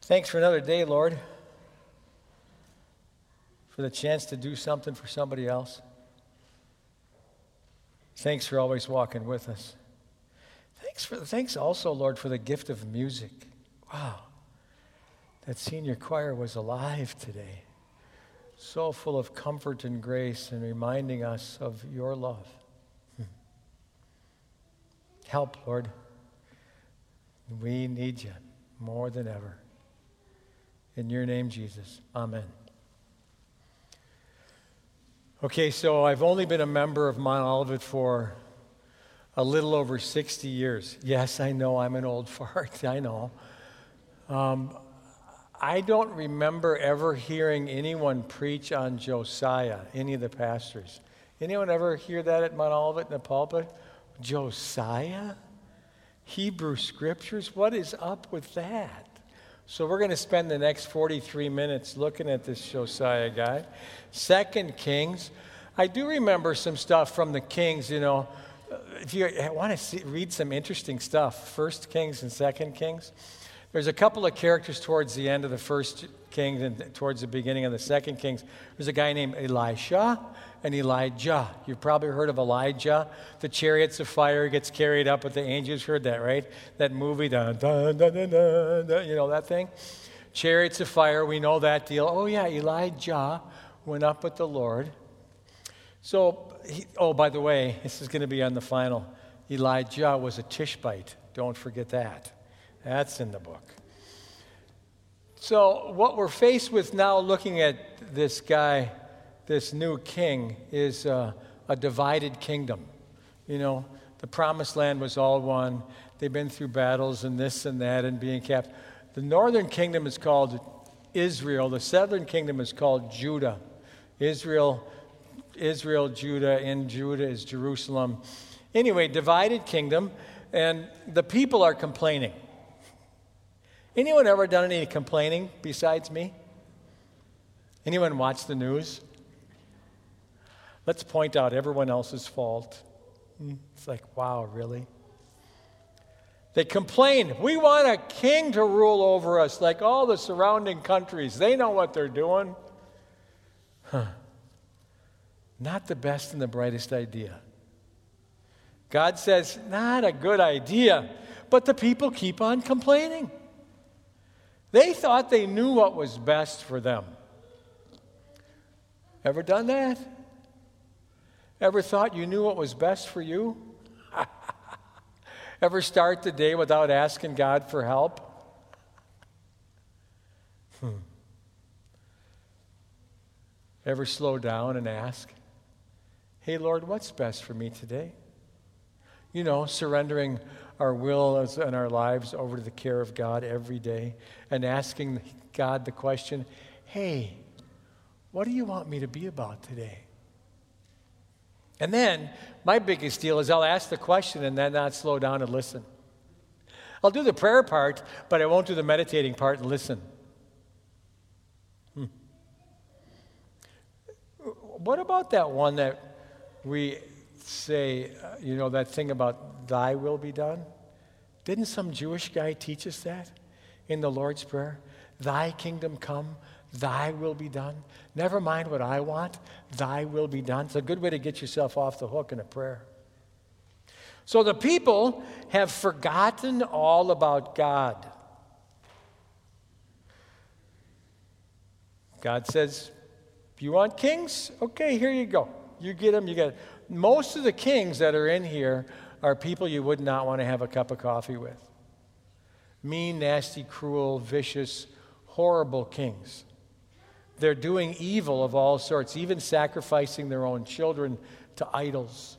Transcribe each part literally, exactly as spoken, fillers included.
Thanks for another day, Lord, for the chance to do something for somebody else. Thanks for always walking with us. Thanks for thanks also, Lord, for the gift of music. Wow. That senior choir was alive today. So full of comfort and grace and reminding us of your love. Hmm. Help, Lord. We need you more than ever. In your name, Jesus. Amen. Okay, so I've only been a member of Mount Olivet for a little over sixty years. Yes, I know I'm an old fart. I know. Um, I don't remember ever hearing anyone preach on Josiah, any of the pastors. Anyone ever hear that at Mount Olivet in the pulpit? Josiah? Hebrew Scriptures? What is up with that? So we're going to spend the next forty-three minutes looking at this Josiah guy. Second Kings. I do remember some stuff from the Kings, you know. If you want to see, read some interesting stuff, First Kings and Second Kings. There's a couple of characters towards the end of the First Kings and towards the beginning of the Second Kings. There's a guy named Elisha and Elijah. You've probably heard of Elijah. The chariots of fire gets carried up with the angels. Heard that, right? That movie, dun, dun, dun, dun, dun, dun, you know that thing? Chariots of fire, we know that deal. Oh, yeah, Elijah went up with the Lord. So, he, oh, by the way, this is going to be on the final. Elijah was a Tishbite. Don't forget that. That's in the book. So what we're faced with now looking at this guy, this new king, is uh, a divided kingdom. You know, the promised land was all one. They've been through battles and this and that and being capped. The northern kingdom is called Israel. The southern kingdom is called Judah. Israel, Israel, Judah, and Judah is Jerusalem. Anyway, divided kingdom, and the people are complaining. Anyone ever done any complaining besides me? Anyone watch the news? Let's point out everyone else's fault. It's like, wow, really? They complain, we want a king to rule over us like all the surrounding countries. They know what they're doing. Huh. Not the best and the brightest idea. God says, not a good idea, but the people keep on complaining. They thought they knew what was best for them. Ever done that? Ever thought you knew what was best for you? Ever start the day without asking God for help? Hmm. Ever slow down and ask, hey, Lord, what's best for me today? You know, surrendering our will and our lives over to the care of God every day and asking God the question, hey, what do you want me to be about today? And then my biggest deal is I'll ask the question and then not slow down and listen. I'll do the prayer part, but I won't do the meditating part and listen. Hmm. What about that one that we say, uh, you know, that thing about thy will be done? Didn't some Jewish guy teach us that in the Lord's Prayer? Thy kingdom come, thy will be done. Never mind what I want, thy will be done. It's a good way to get yourself off the hook in a prayer. So the people have forgotten all about God. God says, you want kings? Okay, here you go. You get them, you get it. Most of the kings that are in here are people you would not want to have a cup of coffee with. Mean, nasty, cruel, vicious, horrible kings. They're doing evil of all sorts, even sacrificing their own children to idols.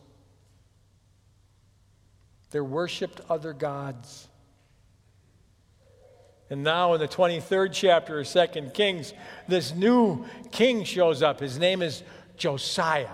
They worshiped other gods. And now in the twenty-third chapter of Second Kings, this new king shows up. His name is Josiah.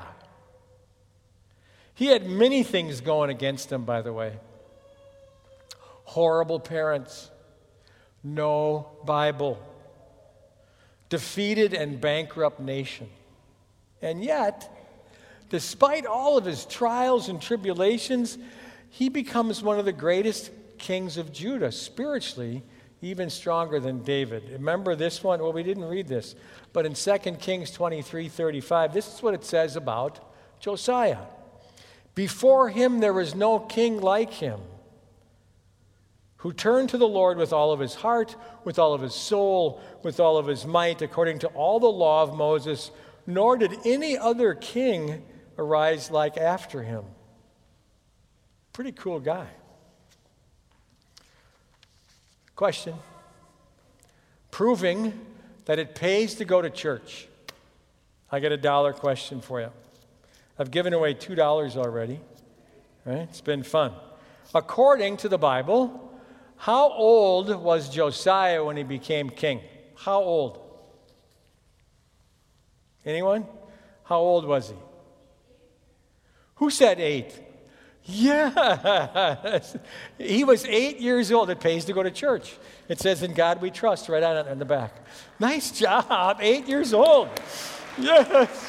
He had many things going against him, by the way. Horrible parents, no Bible, defeated and bankrupt nation. And yet, despite all of his trials and tribulations, he becomes one of the greatest kings of Judah spiritually even stronger than David. Remember this one? Well, we didn't read this, but in Second Kings twenty-three thirty-five, this is what it says about Josiah. Before him there was no king like him, who turned to the Lord with all of his heart, with all of his soul, with all of his might, according to all the law of Moses, nor did any other king arise like after him. Pretty cool guy. Question. Proving that it pays to go to church. I got a dollar question for you. I've given away two dollars already. Right? It's been fun. According to the Bible, how old was Josiah when he became king? How old? Anyone? How old was he? Who said eight? Yes. He was eight years old. It pays to go to church. It says, "In God we trust," right on it in the back. Nice job. Eight years old. Yes.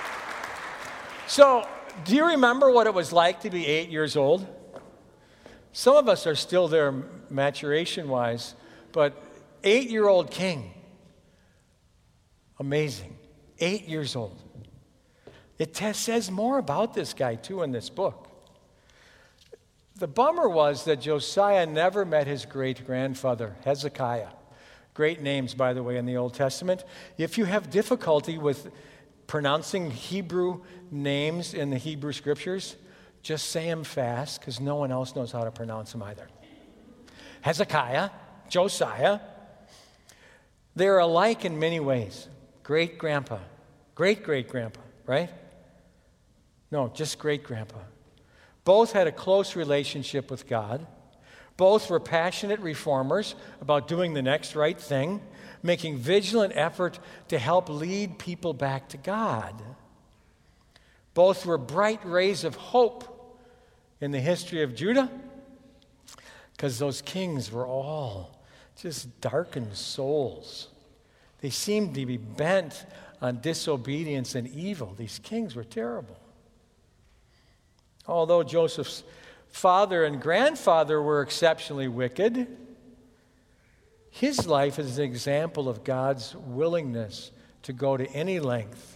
So, do you remember what it was like to be eight years old? Some of us are still there maturation-wise, but eight-year-old king. Amazing. Eight years old. It t- says more about this guy, too, in this book. The bummer was that Josiah never met his great-grandfather, Hezekiah. Great names, by the way, in the Old Testament. If you have difficulty with pronouncing Hebrew names in the Hebrew Scriptures, just say them fast, because no one else knows how to pronounce them either. Hezekiah, Josiah, they're alike in many ways. Great-grandpa, great-great-grandpa, right? No, just great-grandpa. Both had a close relationship with God. Both were passionate reformers about doing the next right thing, making vigilant effort to help lead people back to God. Both were bright rays of hope in the history of Judah, because those kings were all just darkened souls. They seemed to be bent on disobedience and evil. These kings were terrible. Although Joseph's father and grandfather were exceptionally wicked, his life is an example of God's willingness to go to any length.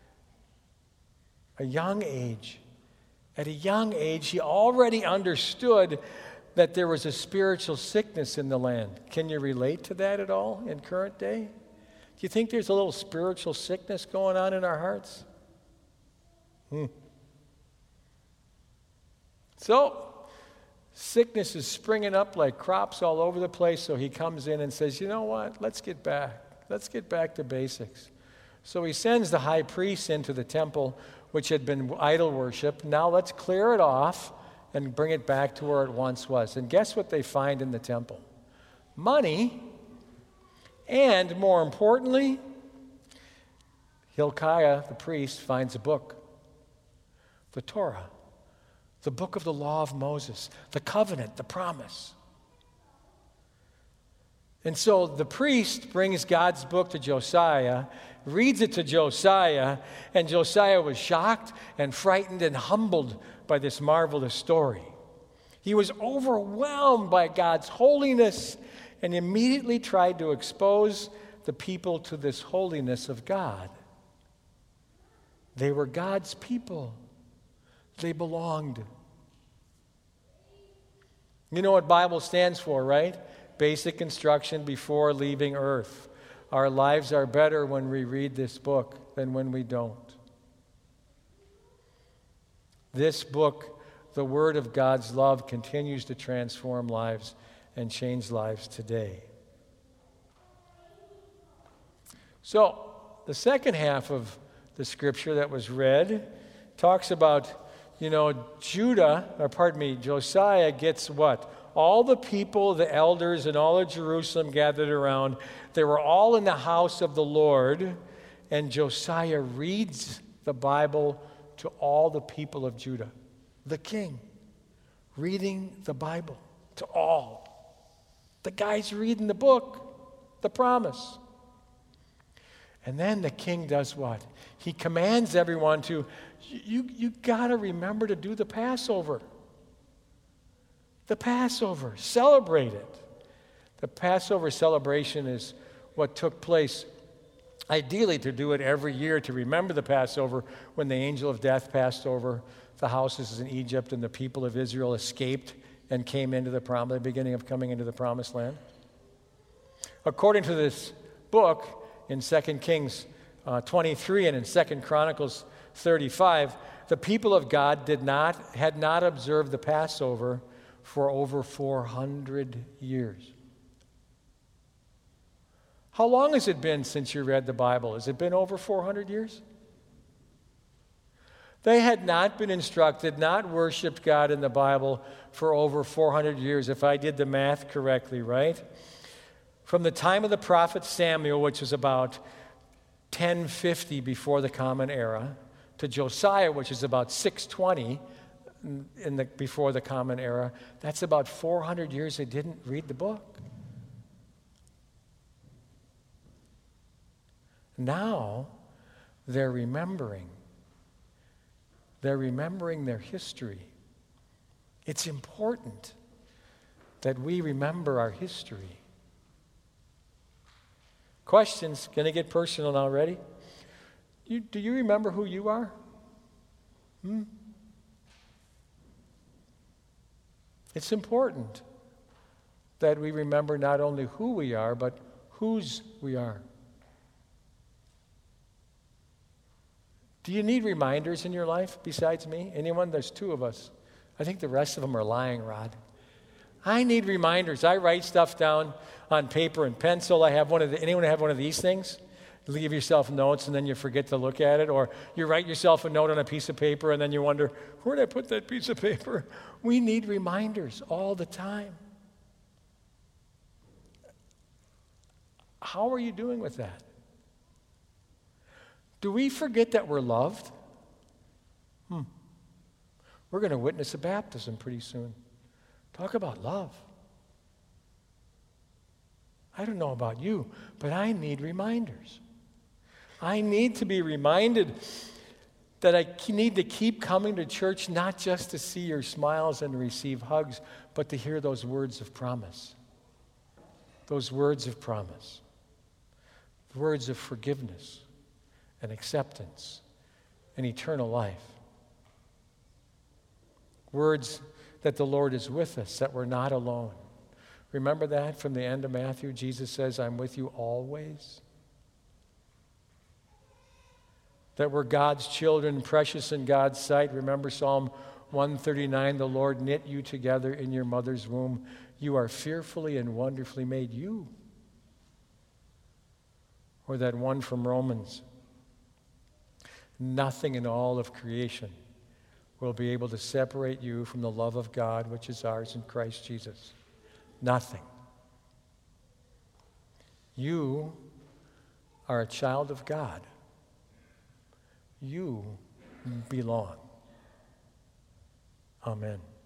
A young age. At a young age, he already understood that there was a spiritual sickness in the land. Can you relate to that at all in current day? Do you think there's a little spiritual sickness going on in our hearts? Hmm. So, sickness is springing up like crops all over the place, so he comes in and says, you know what, let's get back. Let's get back to basics. So he sends the high priest into the temple, which had been idol worship. Now let's clear it off and bring it back to where it once was. And guess what they find in the temple? Money, and more importantly, Hilkiah, the priest, finds a book, the Torah. The book of the law of Moses, the covenant, the promise. And so the priest brings God's book to Josiah, reads it to Josiah, and Josiah was shocked and frightened and humbled by this marvelous story. He was overwhelmed by God's holiness and immediately tried to expose the people to this holiness of God. They were God's people. They belonged. You know what Bible stands for, right? Basic instruction before leaving earth. Our lives are better when we read this book than when we don't. This book, the Word of God's love, continues to transform lives and change lives today. So, the second half of the scripture that was read talks about, you know, Judah, or pardon me, Josiah gets what? All the people, the elders, and all of Jerusalem gathered around. They were all in the house of the Lord, and Josiah reads the Bible to all the people of Judah. The king reading the Bible to all. The guy's reading the book, the promise. And then the king does what? He commands everyone to, you, you got to remember to do the Passover. The Passover. Celebrate it. The Passover celebration is what took place, ideally to do it every year to remember the Passover when the angel of death passed over the houses in Egypt and the people of Israel escaped and came into the prom- the beginning of coming into the promised land. According to this book in Second Kings uh, twenty-three and in Second Chronicles thirty-five, the people of God did not, had not observed the Passover for over four hundred years. How long has it been since you read the Bible? Has it been over four hundred years? They had not been instructed, not worshiped God in the Bible for over four hundred years, if I did the math correctly, right? From the time of the prophet Samuel, which is about ten fifty before the Common Era, to Josiah, which is about six twenty in the, before the Common Era, that's about four hundred years they didn't read the book. Now they're remembering. They're remembering their history. It's important that we remember our history. Questions? Going to get personal now. Ready? You, do you remember who you are? Hmm? It's important that we remember not only who we are, but whose we are. Do you need reminders in your life besides me? Anyone? There's two of us. I think the rest of them are lying, Rod. I need reminders. I write stuff down on paper and pencil. I have one of the, anyone have one of these things? You give yourself notes and then you forget to look at it, or you write yourself a note on a piece of paper and then you wonder, where did I put that piece of paper? We need reminders all the time. How are you doing with that? Do we forget that we're loved? Hmm. We're going to witness a baptism pretty soon. Talk about love. I don't know about you, but I need reminders. I need to be reminded that I need to keep coming to church, not just to see your smiles and receive hugs, but to hear those words of promise. Those words of promise. Words of forgiveness and acceptance and eternal life. Words that the Lord is with us, that we're not alone. Remember that from the end of Matthew? Jesus says, I'm with you always. That we're God's children, precious in God's sight. Remember Psalm one thirty-nine, the Lord knit you together in your mother's womb. You are fearfully and wonderfully made, you. Or that one from Romans. Nothing in all of creation will be able to separate you from the love of God, which is ours in Christ Jesus. Nothing. You are a child of God. You belong. Amen.